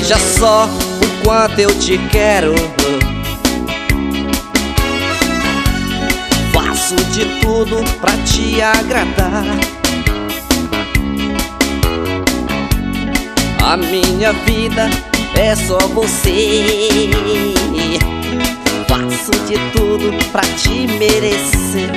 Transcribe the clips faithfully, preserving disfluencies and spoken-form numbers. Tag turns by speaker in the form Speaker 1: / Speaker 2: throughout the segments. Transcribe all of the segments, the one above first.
Speaker 1: Veja só o quanto eu te quero. Faço de tudo pra te agradar. A minha vida é só você. Faço de tudo pra te merecer.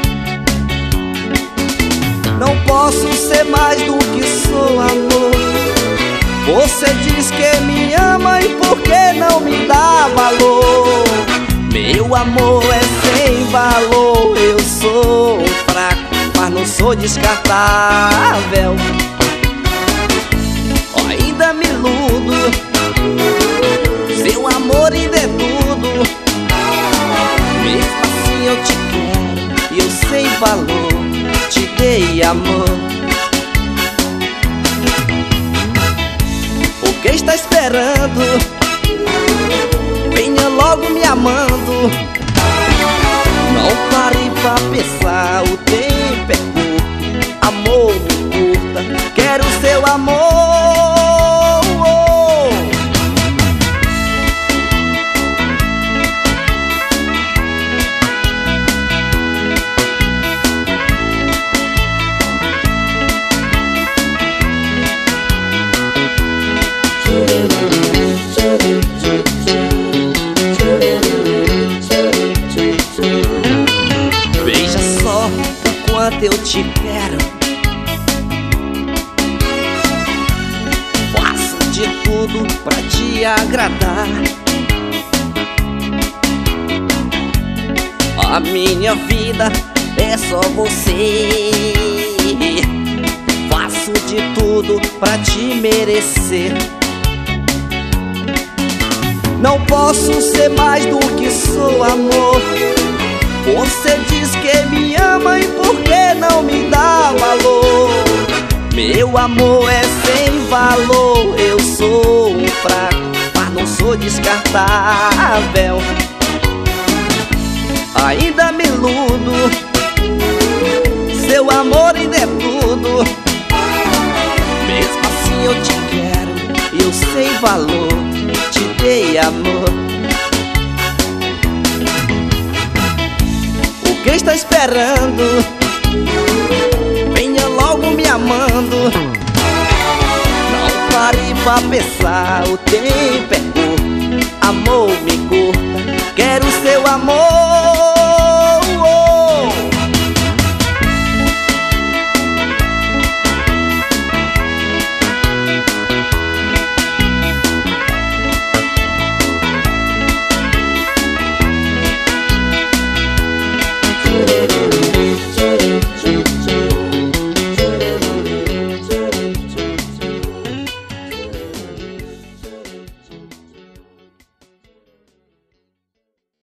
Speaker 1: Não posso ser mais do que sou, amor. Você diz que me ama e por que não me dá valor? Meu amor é sem valor. Eu sou um fraco, mas não sou descartável. Ainda me iludo, seu amor ainda é tudo. Mesmo assim eu te quero e eu sem valor te dei amor. O que está esperando? Venha logo me amando. Não pare pra pensar, o tempo é curto. Amor, me curta, quero seu amor. Veja só o quanto eu te quero. Faço de tudo pra te agradar. A minha vida é só você. Faço de tudo pra te merecer. Não posso ser mais do que sou, amor. Você diz que me ama e por que não me dá valor? Meu amor é sem valor. Eu sou um fraco, mas não sou descartável. Ainda me iludo, seu amor ainda é tudo. Mesmo assim eu te quero e eu sem valor te dei amor. O que está esperando? Venha logo me amando. Não pare pra pensar, o tempo é curto. Amor, me curta, quero seu amor.